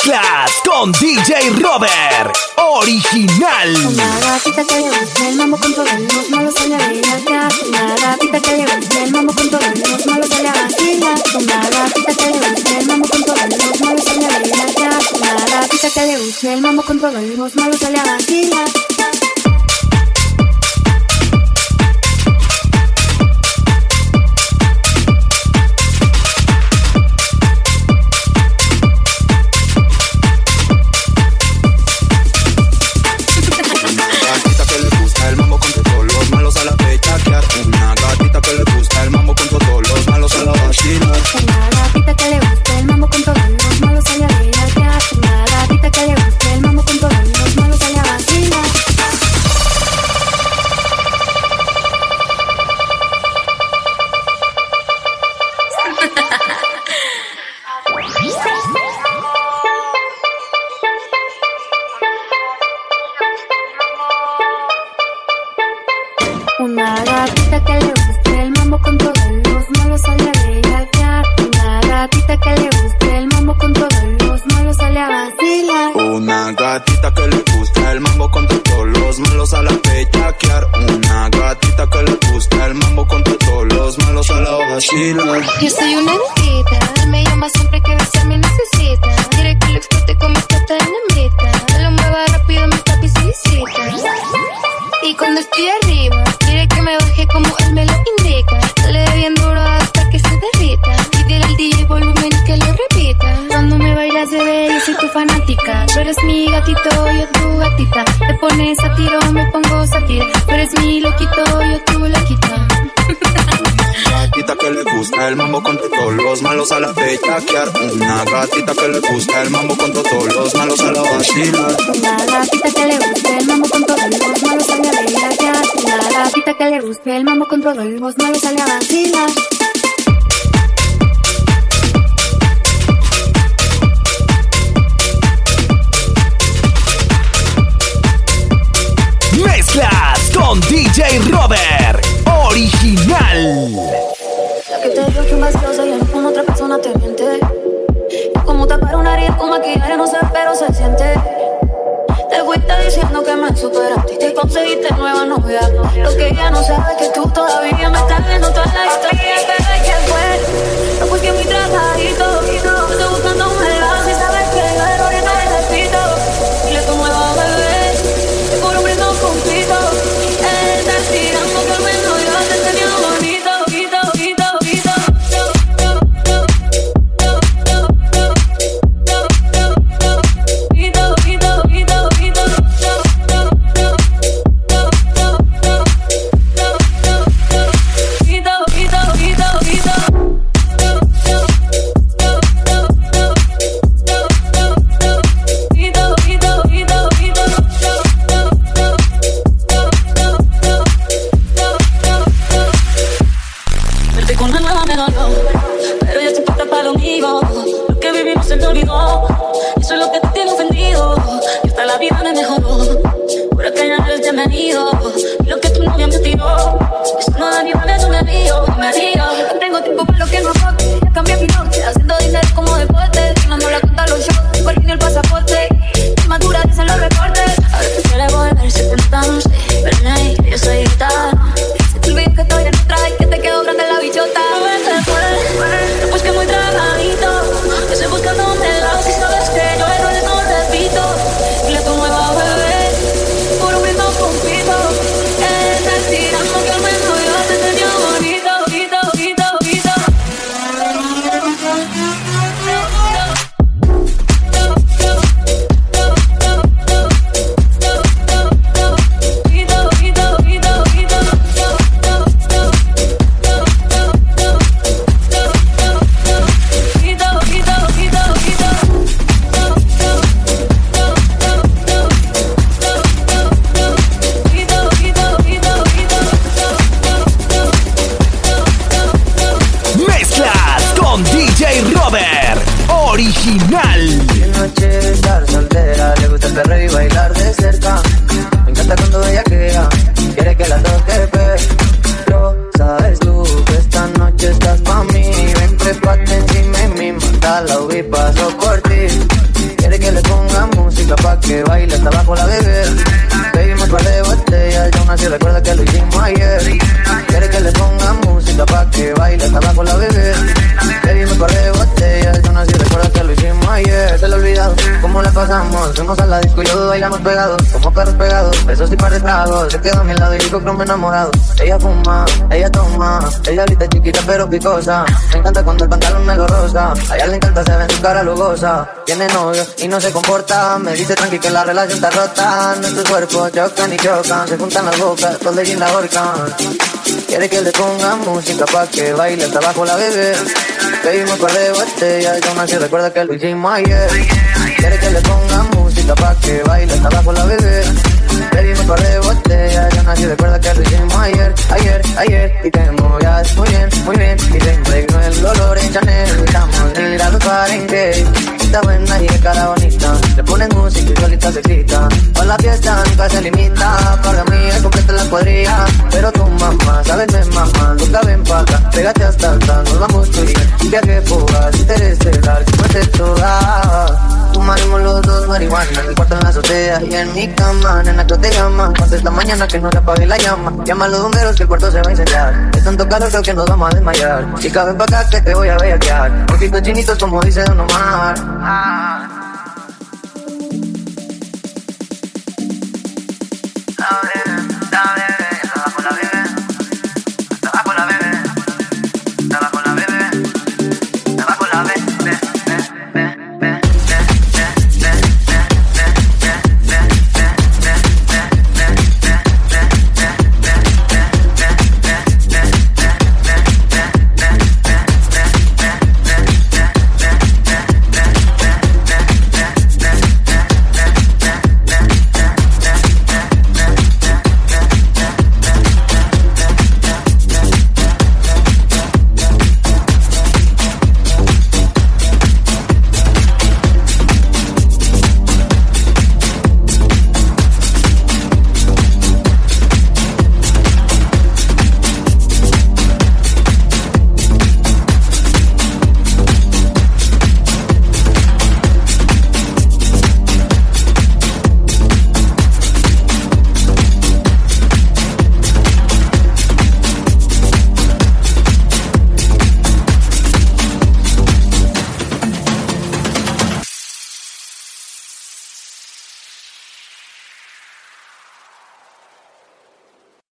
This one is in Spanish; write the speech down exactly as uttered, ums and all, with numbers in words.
Mezclas con D J Robert, original. Una gatita que le gusta el mambo con todos los malos sale a bailar. Una gatita que le gusta el mambo con todos los malos sale a vacilar. Una gatita que le gusta el mambo con todos los malos sale a bailar. Una gatita que le gusta el mambo con todos los malos sale a vacilar. Una gatita que le guste el mambo con todos los malos sale a bellaquear. Una gatita que le guste el mambo con todos los malos sale a vacilar. Una gatita que le gusta el mambo con todos los malos sale a bellaquear. Una gatita que le gusta el mambo con todos los malos sale a vacilar. Yo soy una gatita, él me llama siempre que besar me necesita. Quiere que lo explote como explota dinamita. Lo mueva rápido, mi papi solicita. Y cuando estoy arriba, quiere que me baje como él me lo indica. Dale bien duro hasta que se derrita. Pídele al D J volumen y que lo repita. Cuando me bailas bebé, yo soy tu fanática. Tú eres mi gatito, yo tu gatita. Te pones a tiro, me pongo sátira. Tú eres mi loquito, yo tu loquita. Gatita que le gusta el mambo con todos los malos a la bellaquear. Una gatita que le gusta el mambo con todos los malos a la vacilar. Una gatita que le gusta el mambo con todos los malos sale a bellaquear. Una gatita que le gusta el mambo con todos los malos sale a vacilar. Mezclas con D J Robert, original. La que te dio que un vacío y el con otra persona te miente. Yo como tapar una herida con maquillaje no sé, pero se siente. Te fuiste diciendo que me superaste y te conseguiste nueva novia. Lo que ella no sabe es que tú todavía me estás viendo toda la historia. Pero es que fue, no porque muy trabajito. Estoy buscando un relajo y sabes que el error no te repito. Dile tu nueva bebé, te por un brindo completo. Él está tirando que al menos yo te tenía bonito. Estoy buscando un relajo, si sabes que yo errores no repito. Dile tu nueva bebé. baile hasta abajo la bebé. Bebimos un par de botellas y aún así recuerda que lo hicimos ayer. Quiere que le ponga música pa' que baile hasta abajo la bebé. Bebimos un par de botellas y aún así recuerda que lo hicimos ayer. Se lo he olvidado, cómo la pasamos. Fuimos a la disco y yo bailamos pegados, como perros pegados, besos y par de tragos. Se quedó a mi lado y dijo que no me he enamorado. Ella fuma, ella toma, ella ahorita es chiquita pero picosa. Me encanta cuando el pantalón me lo rosa. A ella le encanta, se ve en su cara lugosa. Tiene novio y no se comporta. Me dice tranqui que la relación está rota. Nuestros cuerpos chocan y chocan. Se juntan las bocas, todo de la horca. Quiere que le ponga música pa' que baile hasta abajo la bebé. Bebimos un par de botellas y aún así recuerda que lo hicimos ayer. Quiere que le ponga música pa' que baile hasta abajo la bebé. Bebimos un par de botellas y aún así recuerda que lo hicimos ayer. Ayer, ayer, y te movías muy bien, muy bien. Y te impregnó el olor en Chanel. Estamos en a los Fahrenheit. Está buena y de cara bonita. Le ponen música y solita se excita. Pa' la fiesta nunca se limita. Para mí es completa la cuadrilla. Pero tu mamá, sabes me mamá. Nunca ven pa' acá, pégate hasta acá. Nos vamos tú y yo, un viaje fugaz. Interestelar, que fuerte toda. Fumaremos los dos marihuana. En el cuarto en la azotea y en mi cama. Nena, que te llama. Hasta esta mañana que no se apague la llama. Llama a los bomberos que el cuarto se va a incendiar. Es tanto calor creo que nos vamos a desmayar. Chica, ven pa' acá que te voy a bellaquear. Ojitos chinitos como dice Don Omar.